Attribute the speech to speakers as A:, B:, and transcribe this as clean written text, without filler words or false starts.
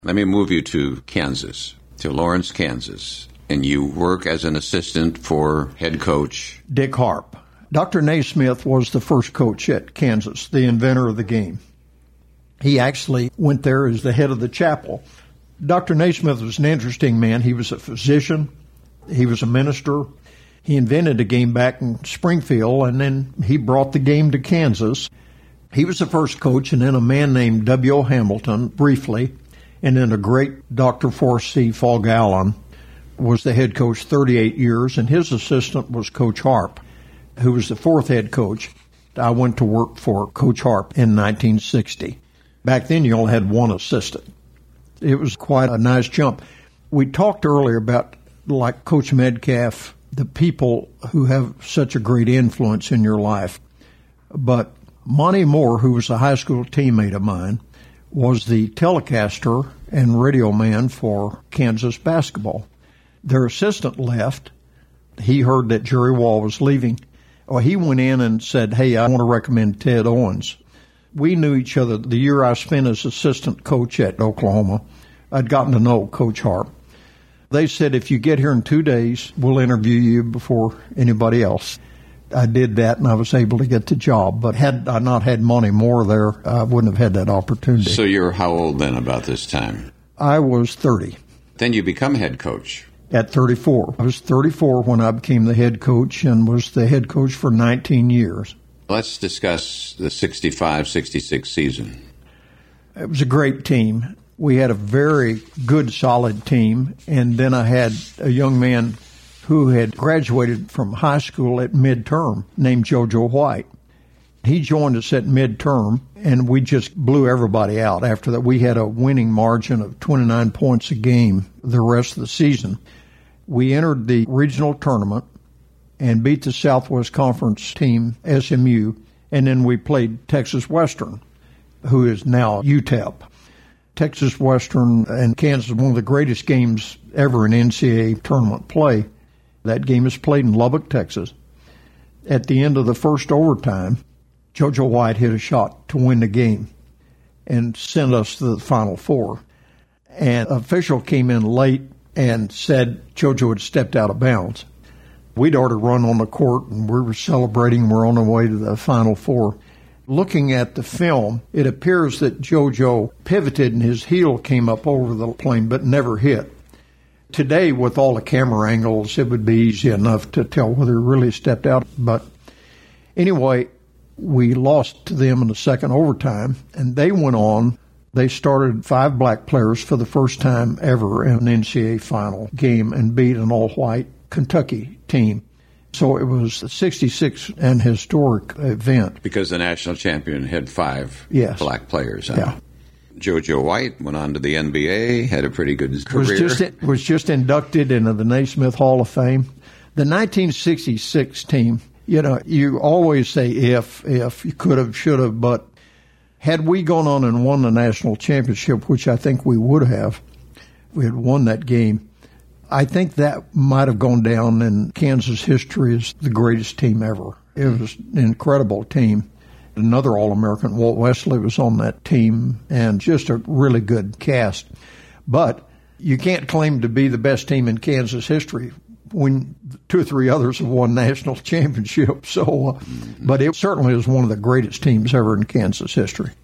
A: Let me move you to Kansas, to Lawrence, Kansas, and you work as an assistant for head coach
B: Dick Harp. Dr. Naismith was the first coach at Kansas, the inventor of the game. He actually went there as the head of the chapel. Dr. Naismith was an interesting man. He was a physician. He was a minister. He invented the game back in Springfield, and then he brought the game to Kansas. He was the first coach, and then a man named W.O. Hamilton, briefly, and then a great Dr. Forrest C. Falgallen was the head coach 38 years, and his assistant was Coach Harp, who was the fourth head coach. I went to work for Coach Harp in 1960. Back then, you only had one assistant. It was quite a nice jump. We talked earlier about, like Coach Metcalf, the people who have such a great influence in your life. But Monty Moore, who was a high school teammate of mine, was the telecaster and radio man for Kansas basketball. Their assistant left. He heard that Jerry Wall was leaving. Well, he went in and said, "Hey, I want to recommend Ted Owens." We knew each other. The year I spent as assistant coach at Oklahoma, I'd gotten to know Coach Harp. They said, "If you get here in 2 days, we'll interview you before anybody else." I did that, and I was able to get the job. But had I not had Monty Moore there, I wouldn't have had that opportunity.
A: So you're how old then about this time?
B: I was 30.
A: Then you become head coach.
B: At 34. I was 34 when I became the head coach and was the head coach for 19 years.
A: Let's discuss the 65-66 season.
B: It was a great team. We had a very good, solid team. And then I had a young man who had graduated from high school at midterm named JoJo White. He joined us at midterm, and we just blew everybody out. After that, we had a winning margin of 29 points a game the rest of the season. We entered the regional tournament and beat the Southwest Conference team, SMU, and then we played Texas Western, who is now UTEP. Texas Western and Kansas, one of the greatest games ever in NCAA tournament play. That game is played in Lubbock, Texas. At the end of the first overtime, JoJo White hit a shot to win the game and sent us to the Final Four. And an official came in late and said JoJo had stepped out of bounds. We'd already run on the court, and we were celebrating. We're on our way to the Final Four. Looking at the film, it appears that JoJo pivoted and his heel came up over the plane but never hit. Today, with all the camera angles, it would be easy enough to tell whether he really stepped out. But anyway, we lost to them in the second overtime, and they went on. They started 5 black players for the first time ever in an NCAA final game and beat an all-white Kentucky team. So it was a 66 and historic event.
A: Because the national champion had 5 black players. Huh?
B: Yeah.
A: JoJo White went on to the NBA, had a pretty good career.
B: Was just inducted into the Naismith Hall of Fame. The 1966 team, you always say if, you could have, should have, but had we gone on and won the national championship, which I think we would have, we had won that game, I think that might have gone down in Kansas history as the greatest team ever. It was an incredible team. Another All-American, Walt Wesley, was on that team, and just a really good cast. But you can't claim to be the best team in Kansas history when 2 or 3 others have won national championships. So, but it certainly is one of the greatest teams ever in Kansas history.